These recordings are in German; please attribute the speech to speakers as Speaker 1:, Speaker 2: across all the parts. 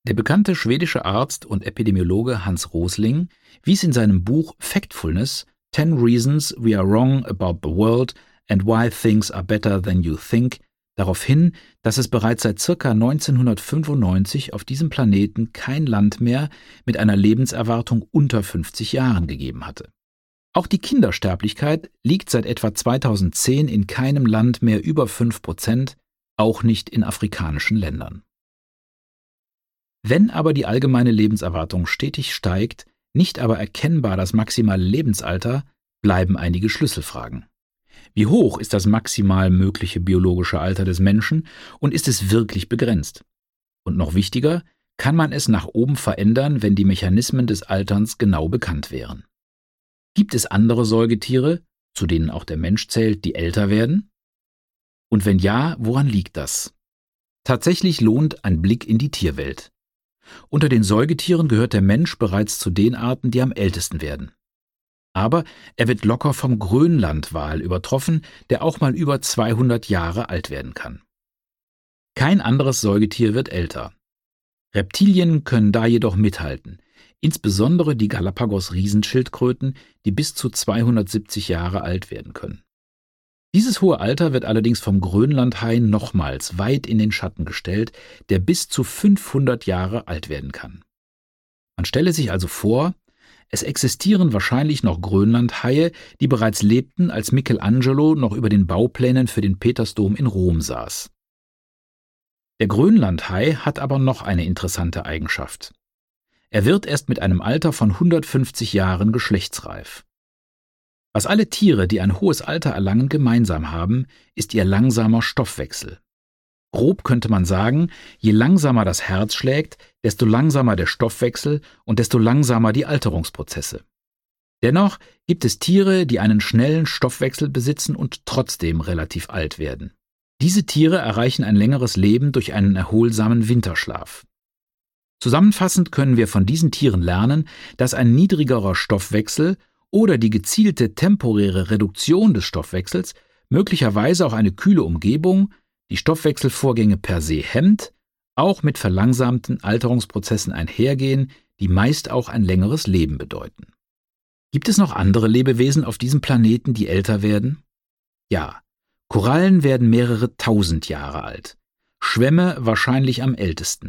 Speaker 1: Der bekannte schwedische Arzt und Epidemiologe Hans Rosling wies in seinem Buch Factfulness 10 Reasons We Are Wrong About the World and Why Things Are Better Than You Think darauf hin, dass es bereits seit ca. 1995 auf diesem Planeten kein Land mehr mit einer Lebenserwartung unter 50 Jahren gegeben hatte. Auch die Kindersterblichkeit liegt seit etwa 2010 in keinem Land mehr über 5%, auch nicht in afrikanischen Ländern. Wenn aber die allgemeine Lebenserwartung stetig steigt, nicht aber erkennbar das maximale Lebensalter, bleiben einige Schlüsselfragen. Wie hoch ist das maximal mögliche biologische Alter des Menschen und ist es wirklich begrenzt? Und noch wichtiger, kann man es nach oben verändern, wenn die Mechanismen des Alterns genau bekannt wären? Gibt es andere Säugetiere, zu denen auch der Mensch zählt, die älter werden? Und wenn ja, woran liegt das? Tatsächlich lohnt ein Blick in die Tierwelt. Unter den Säugetieren gehört der Mensch bereits zu den Arten, die am ältesten werden. Aber er wird locker vom Grönlandwal übertroffen, der auch mal über 200 Jahre alt werden kann. Kein anderes Säugetier wird älter. Reptilien können da jedoch mithalten, insbesondere die Galapagos-Riesenschildkröten, die bis zu 270 Jahre alt werden können. Dieses hohe Alter wird allerdings vom Grönlandhai nochmals weit in den Schatten gestellt, der bis zu 500 Jahre alt werden kann. Man stelle sich also vor, es existieren wahrscheinlich noch Grönlandhaie, die bereits lebten, als Michelangelo noch über den Bauplänen für den Petersdom in Rom saß. Der Grönlandhai hat aber noch eine interessante Eigenschaft. Er wird erst mit einem Alter von 150 Jahren geschlechtsreif. Was alle Tiere, die ein hohes Alter erlangen, gemeinsam haben, ist ihr langsamer Stoffwechsel. Grob könnte man sagen, je langsamer das Herz schlägt, desto langsamer der Stoffwechsel und desto langsamer die Alterungsprozesse. Dennoch gibt es Tiere, die einen schnellen Stoffwechsel besitzen und trotzdem relativ alt werden. Diese Tiere erreichen ein längeres Leben durch einen erholsamen Winterschlaf. Zusammenfassend können wir von diesen Tieren lernen, dass ein niedrigerer Stoffwechsel oder die gezielte temporäre Reduktion des Stoffwechsels möglicherweise auch eine kühle Umgebung, die Stoffwechselvorgänge per se hemmt, auch mit verlangsamten Alterungsprozessen einhergehen, die meist auch ein längeres Leben bedeuten. Gibt es noch andere Lebewesen auf diesem Planeten, die älter werden? Ja, Korallen werden mehrere tausend Jahre alt, Schwämme wahrscheinlich am ältesten.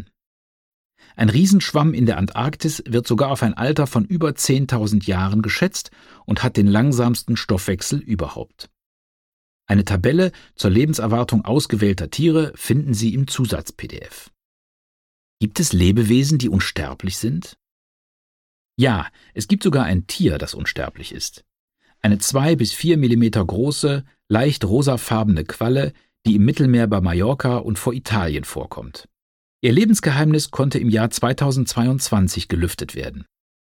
Speaker 1: Ein Riesenschwamm in der Antarktis wird sogar auf ein Alter von über 10.000 Jahren geschätzt und hat den langsamsten Stoffwechsel überhaupt. Eine Tabelle zur Lebenserwartung ausgewählter Tiere finden Sie im Zusatz-PDF. Gibt es Lebewesen, die unsterblich sind? Ja, es gibt sogar ein Tier, das unsterblich ist. Eine 2 bis 4 Millimeter große, leicht rosafarbene Qualle, die im Mittelmeer bei Mallorca und vor Italien vorkommt. Ihr Lebensgeheimnis konnte im Jahr 2022 gelüftet werden.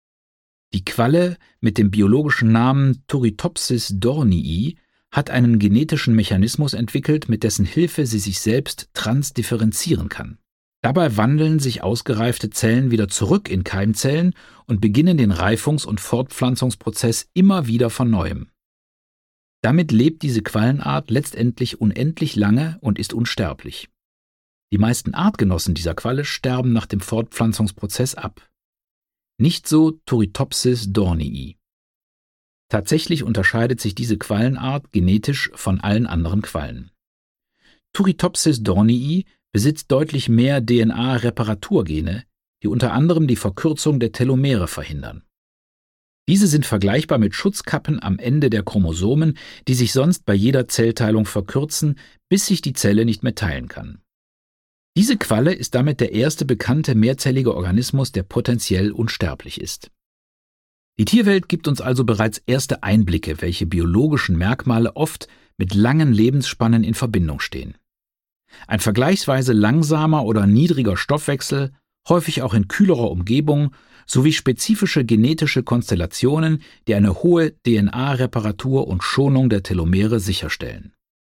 Speaker 1: Die Qualle mit dem biologischen Namen Turritopsis dornii hat einen genetischen Mechanismus entwickelt, mit dessen Hilfe sie sich selbst transdifferenzieren kann. Dabei wandeln sich ausgereifte Zellen wieder zurück in Keimzellen und beginnen den Reifungs- und Fortpflanzungsprozess immer wieder von neuem. Damit lebt diese Quallenart letztendlich unendlich lange und ist unsterblich. Die meisten Artgenossen dieser Qualle sterben nach dem Fortpflanzungsprozess ab. Nicht so Turritopsis dornii. Tatsächlich unterscheidet sich diese Quallenart genetisch von allen anderen Quallen. Turritopsis dornii besitzt deutlich mehr DNA-Reparaturgene, die unter anderem die Verkürzung der Telomere verhindern. Diese sind vergleichbar mit Schutzkappen am Ende der Chromosomen, die sich sonst bei jeder Zellteilung verkürzen, bis sich die Zelle nicht mehr teilen kann. Diese Qualle ist damit der erste bekannte mehrzellige Organismus, der potenziell unsterblich ist. Die Tierwelt gibt uns also bereits erste Einblicke, welche biologischen Merkmale oft mit langen Lebensspannen in Verbindung stehen. Ein vergleichsweise langsamer oder niedriger Stoffwechsel, häufig auch in kühlerer Umgebung, sowie spezifische genetische Konstellationen, die eine hohe DNA-Reparatur und Schonung der Telomere sicherstellen.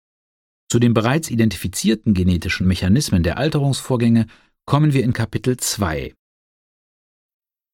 Speaker 1: Zu den bereits identifizierten genetischen Mechanismen der Alterungsvorgänge kommen wir in Kapitel 2.